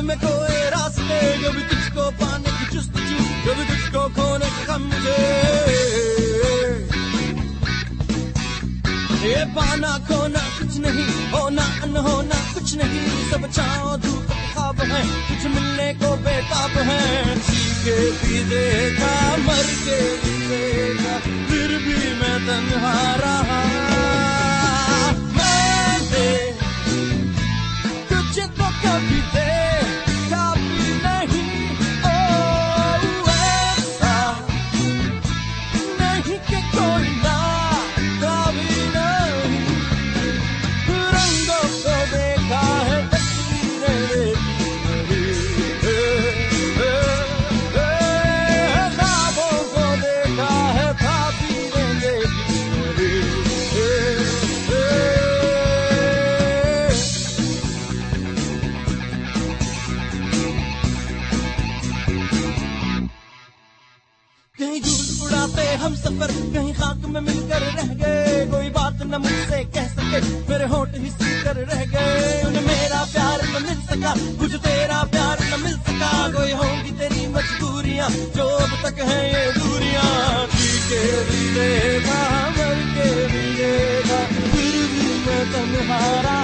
में कोई रास्ते, कभी तुझको पाने की जुस्तजू, कभी तुझको खोने का गम मुझे। ये पाना खोना कुछ नहीं, होना अनहोना कुछ नहीं, सब छाँव धूप ख्वाब है, कुछ मिलने को बेताब है। जी के भी देखा, मर के भी देखा, फिर भी मैं तन्हा रहा। मैंने तुझको कभी देखा भी नहीं, ओ ऐसा नहीं कि कोई ना कभी नहीं। रंगों को देखा है, तस्वीरें ख्वाबों को देखा है, ख्वाबें देखी। कहीं धूल उड़ाते हम सफर, कहीं खाक में मिलकर रह गए, कोई बात न मुझसे कह सके, मेरे होंठ ही सीकर रह गए। उन्हें मेरा प्यार न मिल सका, कुछ तेरा प्यार न मिल सका, कोई होंगी तेरी मजबूरियां जो अब तक है ये दूरियां। जी के भी देखा, मर के भी देखा, फिर भी मैं तन्हा रहा।